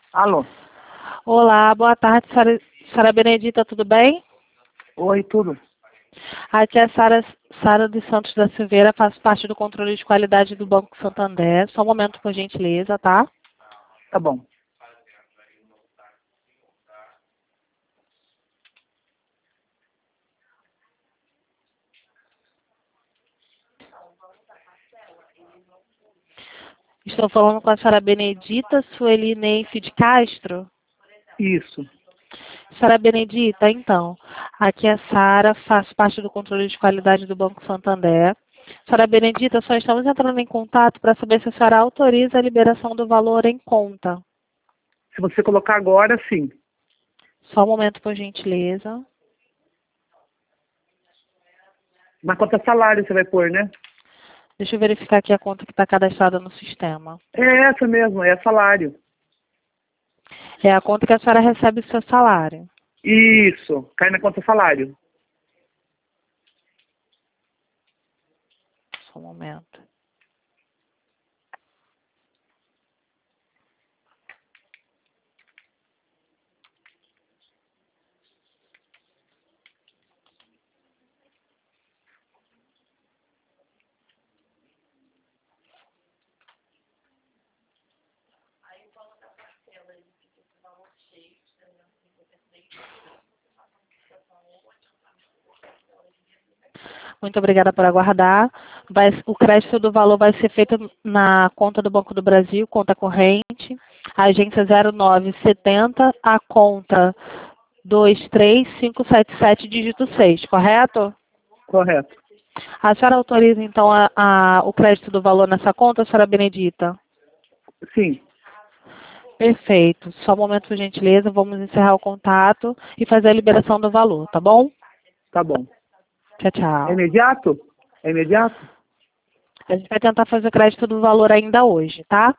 Alô? Olá, boa tarde, Sara Benedita, tudo bem? Oi, tudo? Aqui é a Sara dos Santos da Silveira, faço parte do controle de qualidade do Banco Santander. Só um momento, por gentileza, tá? Tá bom. Estou falando com a Sara Benedita Sueli Neif de Castro. Isso. Sara Benedita, então, aqui é a Sara, faço parte do controle de qualidade do Banco Santander. Sara Benedita, só estamos entrando em contato para saber se a senhora autoriza a liberação do valor em conta. Se você colocar agora, sim. Só um momento, por gentileza. Na conta salário você vai pôr, né? Deixa eu verificar aqui a conta que está cadastrada no sistema. É essa mesmo, é salário. É a conta que a senhora recebe o seu salário. Isso, cai na conta salário. Só um momento. Muito obrigada por aguardar. O crédito do valor vai ser feito na conta do Banco do Brasil, conta corrente, agência 0970, a conta 23577, dígito 6, correto? Correto. A senhora autoriza, então, o crédito do valor nessa conta, senhora Benedita? Sim. Perfeito. Só um momento, por gentileza. Vamos encerrar o contato e fazer a liberação do valor, tá bom? Tá bom. Tchau, É tchau. imediato? É imediato? A gente vai tentar fazer o crédito do valor ainda hoje, tá?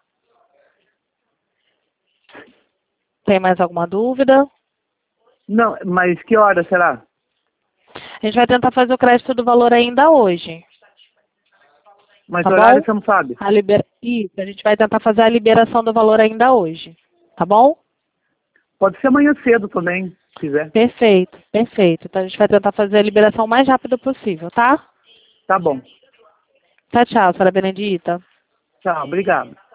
Tem mais alguma dúvida? Não, mas que hora será? A gente vai tentar fazer o crédito do valor ainda hoje, Mas tá o horário bom? você não sabe? Isso, a gente vai tentar fazer a liberação do valor ainda hoje, tá bom? Pode ser amanhã cedo também, se quiser. Perfeito, perfeito. Então a gente vai tentar fazer a liberação o mais rápido possível, tá? Tá bom. Tchau, tchau, senhora Benedita. Tchau, obrigado.